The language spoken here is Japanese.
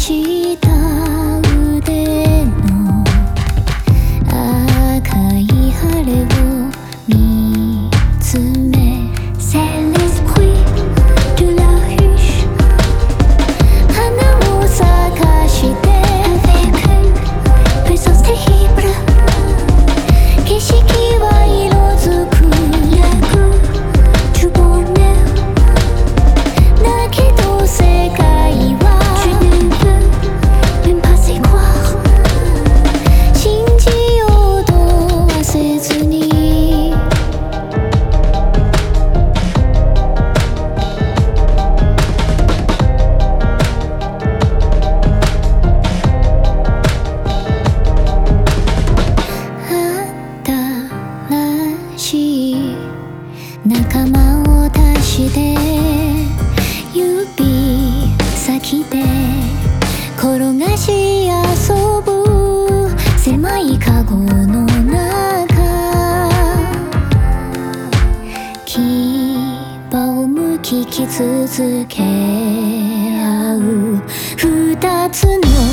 した腕の赤い晴れを見つめ C'est l'esprit de la ruche 花を咲かして Avec une puissance terrible 景色は色づく Le goût du bonheur だけど世界は Tu ne peux même pas y croire 信じようとはせずに新しい仲間を足して指先で転がし遊ぶ狭いカゴの中牙をむき続け合う二つの